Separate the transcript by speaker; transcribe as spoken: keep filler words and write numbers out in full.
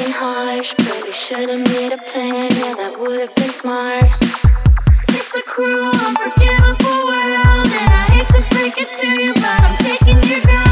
Speaker 1: being harsh, but we should've made a plan, yeah, that would've been smart. It's a cruel, unforgivable world, and I hate to break it to you, but I'm taking your gun.